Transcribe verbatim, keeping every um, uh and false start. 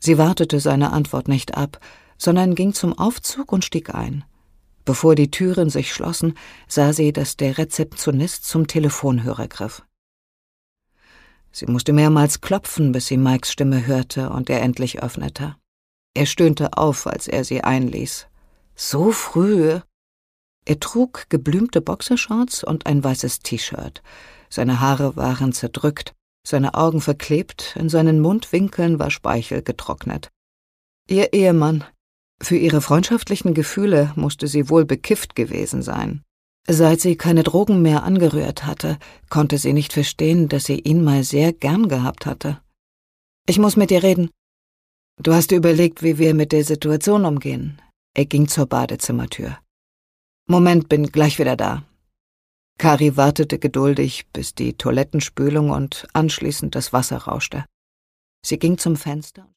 Sie wartete seine Antwort nicht ab, sondern ging zum Aufzug und stieg ein. Bevor die Türen sich schlossen, sah sie, dass der Rezeptionist zum Telefonhörer griff. Sie musste mehrmals klopfen, bis sie Mikes Stimme hörte und er endlich öffnete. Er stöhnte auf, als er sie einließ. So früh! Er trug geblümte Boxershorts und ein weißes T-Shirt. Seine Haare waren zerdrückt, seine Augen verklebt, in seinen Mundwinkeln war Speichel getrocknet. Ihr Ehemann. Für ihre freundschaftlichen Gefühle musste sie wohl bekifft gewesen sein. Seit sie keine Drogen mehr angerührt hatte, konnte sie nicht verstehen, dass sie ihn mal sehr gern gehabt hatte. »Ich muss mit dir reden. Du hast dir überlegt, wie wir mit der Situation umgehen.« Er ging zur Badezimmertür. »Moment, bin gleich wieder da.« Kari wartete geduldig, bis die Toilettenspülung und anschließend das Wasser rauschte. Sie ging zum Fenster